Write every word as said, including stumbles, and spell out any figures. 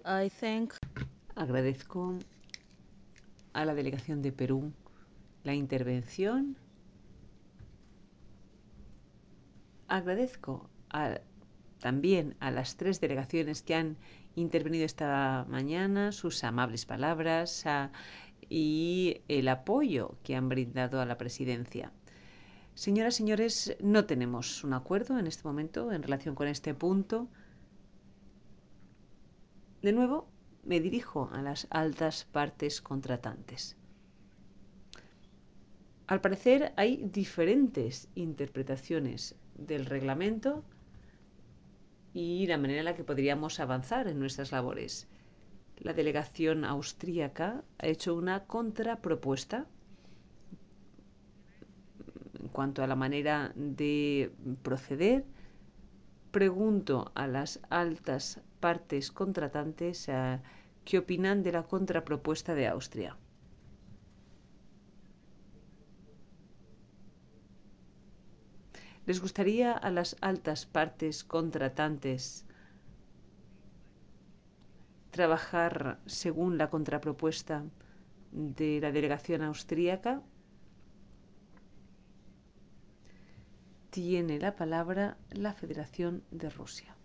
I think Agradezco a la delegación de Perú la intervención. Agradezco a, también a las tres delegaciones que han intervenido esta mañana, sus amables palabras a, y el apoyo que han brindado a la presidencia. Señoras y señores, no tenemos un acuerdo en este momento en relación con este punto. De nuevo, me dirijo a las altas partes contratantes. Al parecer hay diferentes interpretaciones del reglamento y la manera en la que podríamos avanzar en nuestras labores. La delegación austríaca ha hecho una contrapropuesta en cuanto a la manera de proceder. Pregunto a las altas partes contratantes uh, qué opinan de la contrapropuesta de Austria. ¿Les gustaría a las altas partes contratantes trabajar según la contrapropuesta de la delegación austríaca? Tiene la palabra la Federación de Rusia.